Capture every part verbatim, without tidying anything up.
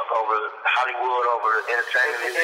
over Hollywood, over entertainment.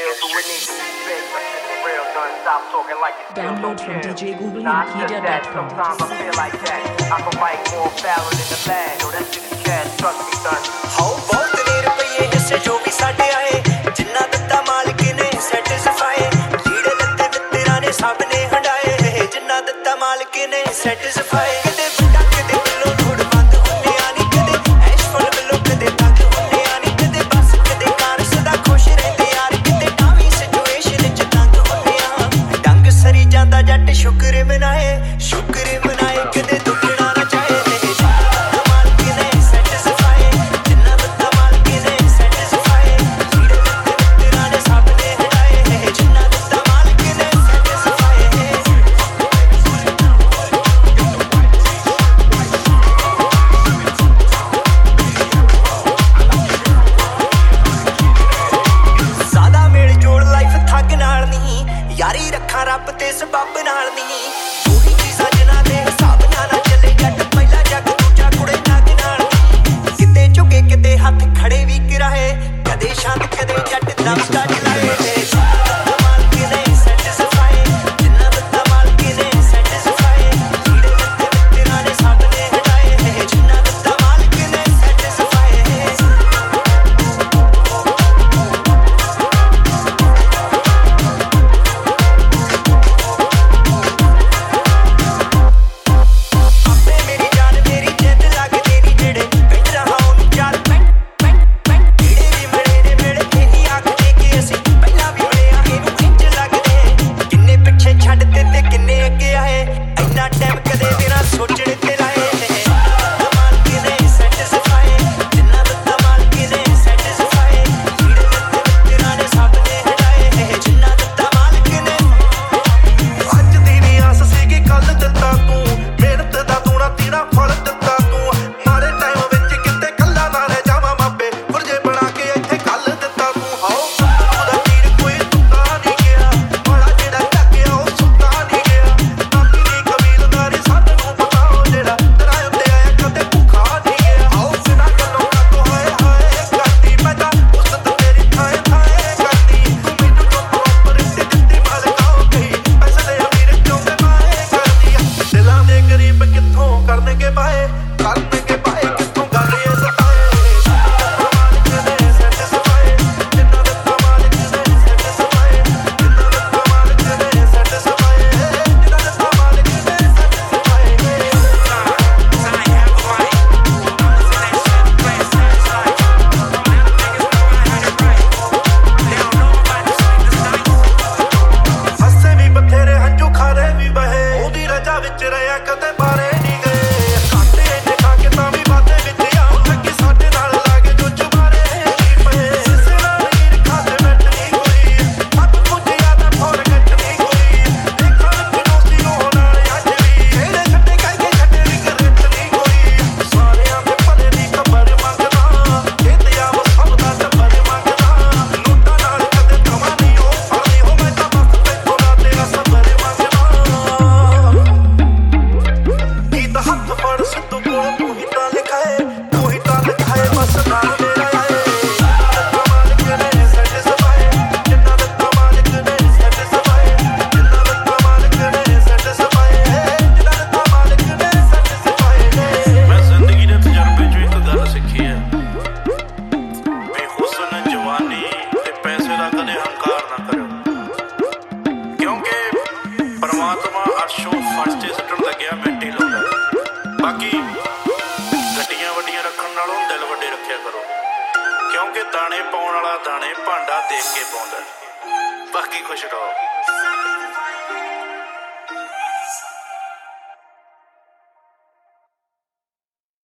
Download from D J Google Wikipedia dot com. Sometimes I feel like that. I can write more ballad in the land. Yo, that shit is cash, trust me, son. How बहुत ने रुपये हिस्से जो भी साढ़े आए जिन्ना दत्ता मालिक ने satisfy लीड़े लत्ते वित्तरा ने साबने हटाए जिन्ना दत्ता मालिक ने satisfy कदे बंदा कदे बिल्लो थोड़ बंद होने आनी कदे ऐश फल बिल्लो कदे तंग होने आनी कदे बस कदे कार सदा खुश रहते यार कदे टावी सिचुएशन च तंग होने आ डंग सरी जांदा जट शुक्र मनाए शुक्र मनाए कदे दुखना ना चाहे यारी रखा रब ते सबब नाल नहीं पूरी चीज़ां जिन्हां दे हिसाब नाल ना चले जट पहला जग दूजा कुड़े जग नाल किते झुके किते हथ खड़े भी कराए कदे शांत कदे जट दम दा चलाए दाने पाउण वाला दाने भांडा देख के पाउंदा बाकी खुश रहो।